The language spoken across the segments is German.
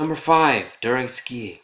Number 5, during skiing.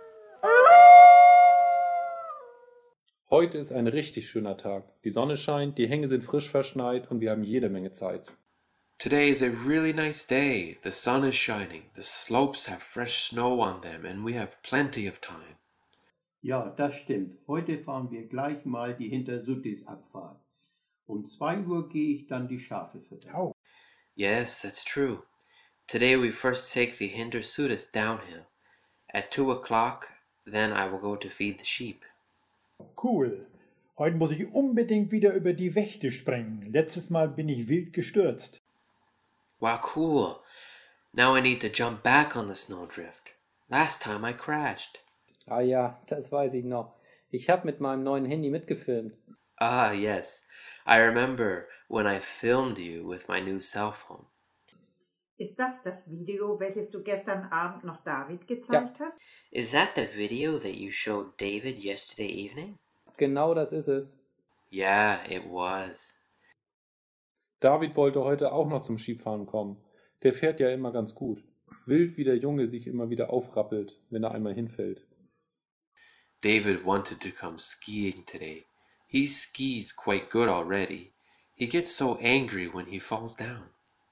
Heute ist ein richtig schöner Tag. Die Sonne scheint, die Hänge sind frisch verschneit und wir haben jede Menge Zeit. Today is a really nice day. The sun is shining, the slopes have fresh snow on them, and we have plenty of time. Ja, das stimmt. Heute fahren wir gleich mal die Hintersuttis-Abfahrt. Um 2 Uhr gehe ich dann die Schafe füttern. Yes, that's true. Today we first take the Hintersutis downhill. At 2 o'clock, then I will go to feed the sheep. Cool. Heute muss ich unbedingt wieder über die Wächte springen. Letztes Mal bin ich wild gestürzt. Wow, cool. Now I need to jump back on the snowdrift. Last time I crashed. Ah ja, das weiß ich noch. Ich habe mit meinem neuen Handy mitgefilmt. Ah, yes. I remember when I filmed you with my new cell phone. Ist das Video, welches du gestern Abend noch David gezeigt hast? Is that the video that you showed David yesterday evening? Genau das ist es. Yeah, it was. David wollte heute auch noch zum Skifahren kommen. Der fährt ja immer ganz gut. Wild, wie der Junge sich immer wieder aufrappelt, wenn er einmal hinfällt. David wanted to come skiing today. He skis quite good already. He gets so angry when he falls down.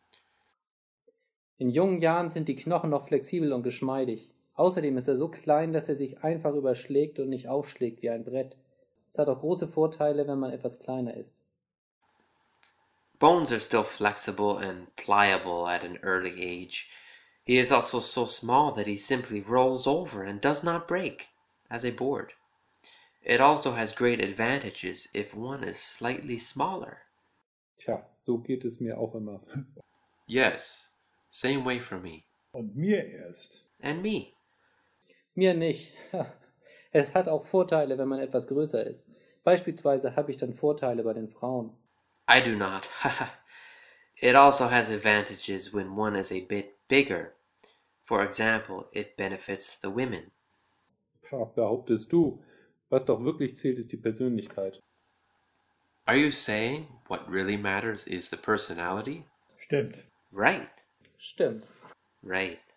In jungen Jahren sind die Knochen noch flexibel und geschmeidig. Außerdem ist er so klein, dass er sich einfach überschlägt und nicht aufschlägt wie ein Brett. Es hat auch große Vorteile, wenn man etwas kleiner ist. Bones are still flexible and pliable at an early age. He is also so small that he simply rolls over and does not break, as a board. It also has great advantages if one is slightly smaller. Tja, so geht es mir auch immer. Yes, same way for me. Und mir erst. And me. Mir nicht. Es hat auch Vorteile, wenn man etwas größer ist. Beispielsweise habe ich dann Vorteile bei den Frauen. I do not. It also has advantages when one is a bit bigger. For example, it benefits the women. Tja, behauptest du. Was doch wirklich zählt, ist die Persönlichkeit. Are you saying what really matters is the personality? Stimmt. Right. Stimmt. Right.